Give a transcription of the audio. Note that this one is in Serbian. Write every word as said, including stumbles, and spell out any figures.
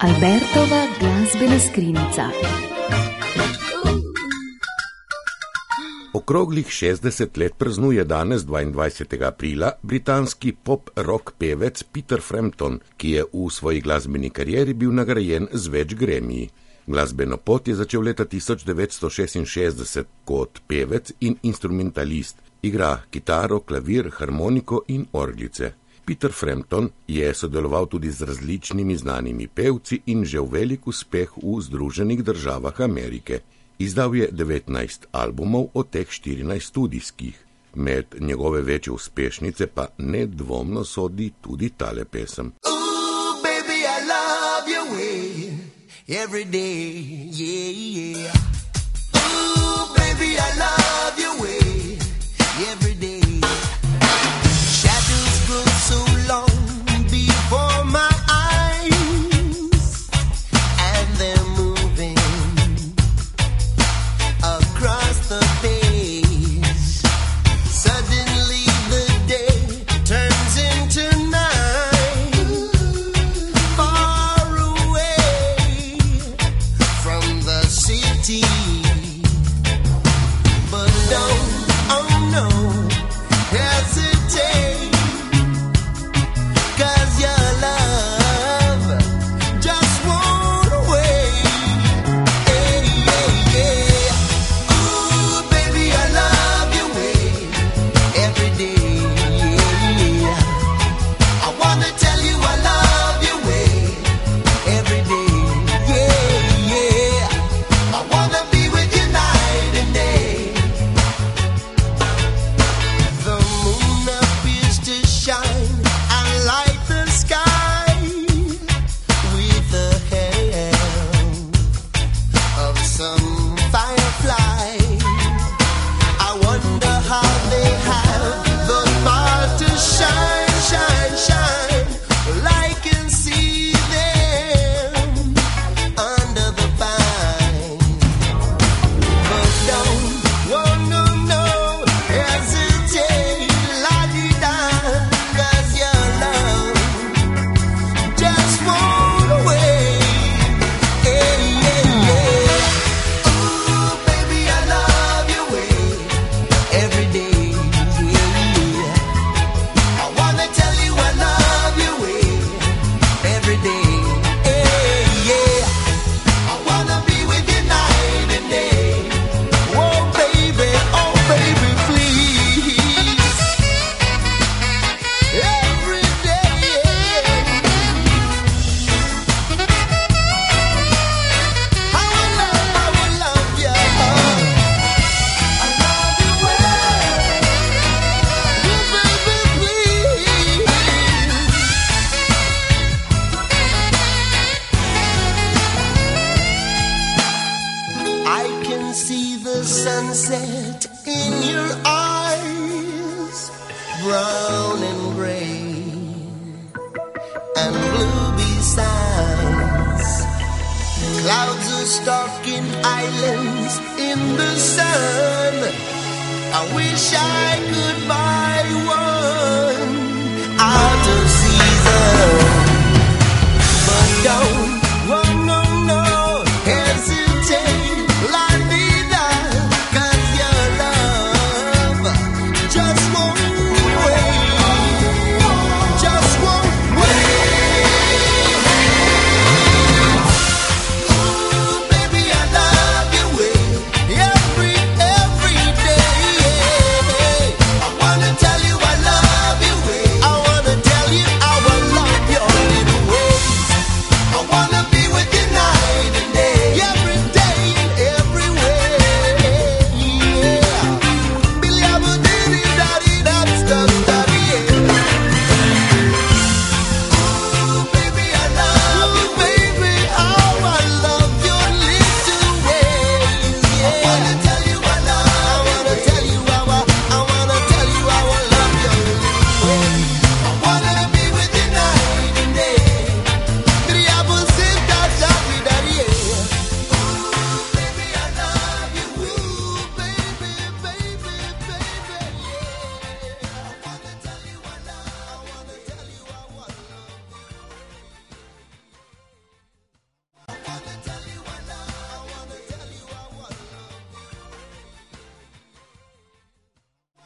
Albertova glasbena skrinjica. Okroglih šestdeset let praznuje danes, dvaindvajsetega aprila, britanski pop-rock pevec Peter Frampton, ki je v svoji glasbeni karieri bil nagrajen z več Grammiji. Glasbeno pot je začel leta tisoč devetsto šestinšestdeset kot pevec in instrumentalist. Igra kitaro, klavir, harmoniko in orglice. Peter Frampton je sodeloval tudi z različnimi znanimi pevci in že v velik uspeh v Združenih državah Amerike. Izdal je devetnajst albumov, od teh štirinajst studijskih. Med njegove večje uspešnice pa nedvomno sodi tudi tale pesem. Ooh, baby, I love your way every day, yeah, yeah. Ooh, baby, I love your way every day. Shadows grow so long before my eyes, and they're moving across the page. Suddenly the day turns into night, far away from the city. But don't, oh no, hesitate, 'cause your love just won't wait. Hey, yeah, yeah. Ooh, baby, I love your way every day, yeah. I wanna tell you I love your way every day, yeah, yeah. I wanna be with you night and day. The moon appears to shine and light the sky with the help of some firefly. I wonder how they have the power to shine, shine, shine. Well, I can see them under the pine. But don't, oh no, no, hesitate, la-di-da, 'cause your love just won't wait. Hey, yeah, yeah. Ooh, baby, I love your way every day, yeah. I wanna tell you I love your way every day, hey, yeah. I wanna be with you night and day. Oh, baby, oh, baby, please. Every day. How I love, how I love you. I love you well. Oh, baby, please. I can see the sunset in your eyes, brown and gray and blue besides. Clouds are stalking islands in the sun. I wish I could buy one out of season, but don't